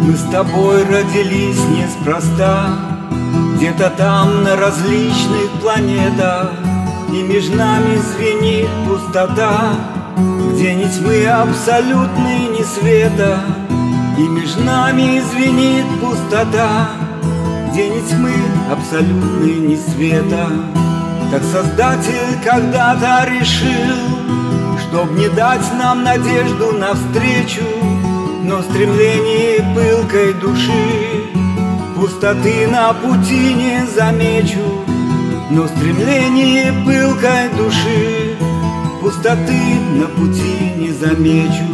Мы с тобой родились неспроста, где-то там на различных планетах, и между нами звенит пустота, где ни тьмы абсолютной, ни света. И между нами звенит пустота, где ни тьмы абсолютной, ни света. Так Создатель когда-то решил, чтоб не дать нам надежду навстречу, но в стремлении пылкой души пустоты на пути не замечу. Но в стремлении пылкой души пустоты на пути не замечу.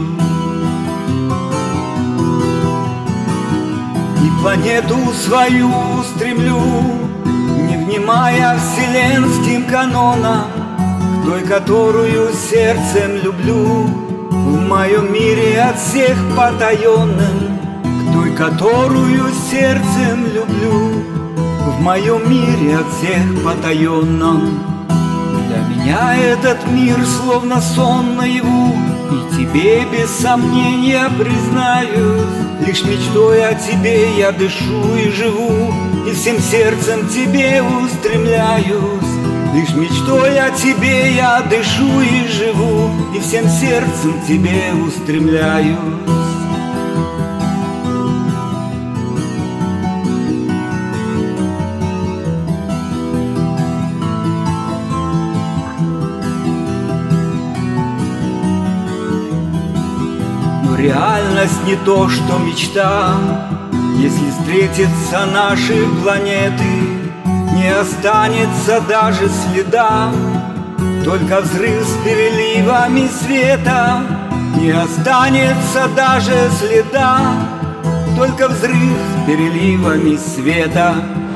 И планету свою стремлю, не внимая вселенским канонам, к той, которую сердцем люблю, в моем мире от всех потаенным, к той, которую сердцем люблю, в моем мире от всех потаенном. Для меня этот мир словно сон наяву, и тебе без сомнения признаюсь, лишь мечтой о тебе я дышу и живу, и всем сердцем тебе устремляюсь. Лишь мечтой о тебе я дышу и живу, и всем сердцем тебе устремляюсь. Но реальность не то, что мечта. Если встретятся наши планеты, не останется даже следа, только взрыв с переливами света. Не останется даже следа, только взрыв с переливами света.